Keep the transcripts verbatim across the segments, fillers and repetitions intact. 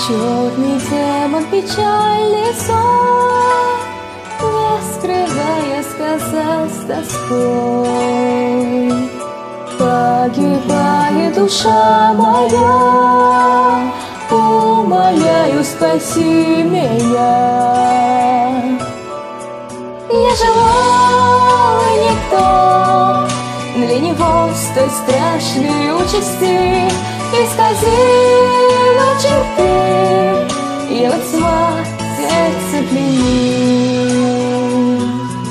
Черный демон, печальный сон, не скрывая, сказал с тоской: погибает душа моя, умоляю, спаси меня. Я живой никто для него с той страшной участи, исказила черты, его тьма сердце пленит.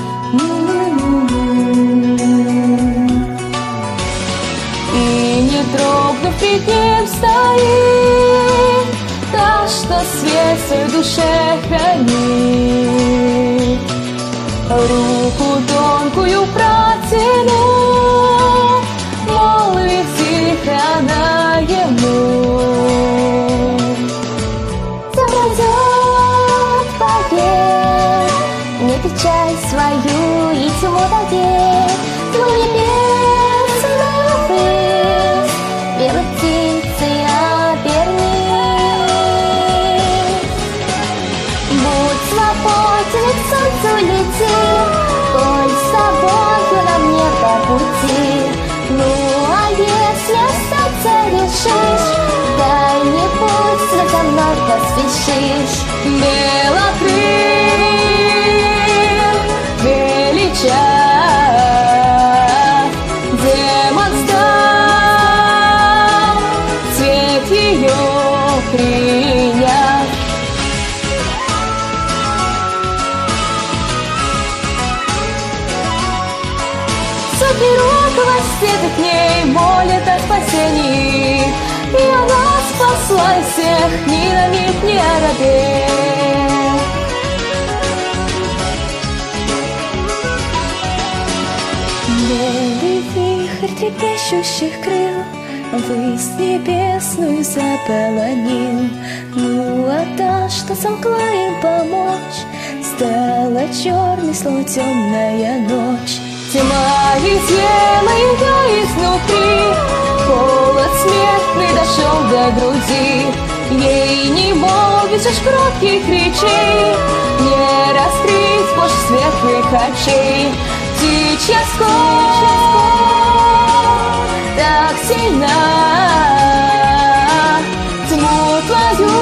И не дрогнув пред ним стоит та, что свет в своей душе хранит. Руку тонкую протяну, молвит тихо она ему: все пройдет, поверь, не печаль свою и тьму дадет. Твой небесный высь белой птицей обернись. Будь свободен, к солнцу лети, коль с тобою нам не по пути. Ну а если остаться решишь, дай мне путь, вслед за мной поспешишь. Белокрыл величав, демон сдал, цвет ее приняв. Широкого света к ней молит о спасении, и она спасла всех, ни на миг не оробев. Белый вихрь трепещущих крыл высь небесную заполонил. Ну а та, что смогла им помочь, стала черной, словно темная ночь. Тьма изъела ее изнутри, холод смертный дошел до груди. Ей не молвишь кротких речей, не раскрыть больше светлых очей. Птичья скорбь так сильна, тьму твою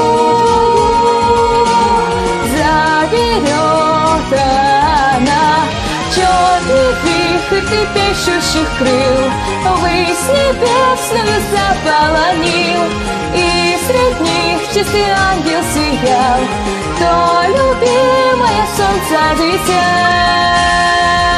заберет она. Черный вихрь трепещущих крыл высь небесную заполонил, и средь них чистый ангел сиял, то любимое солнце дитя.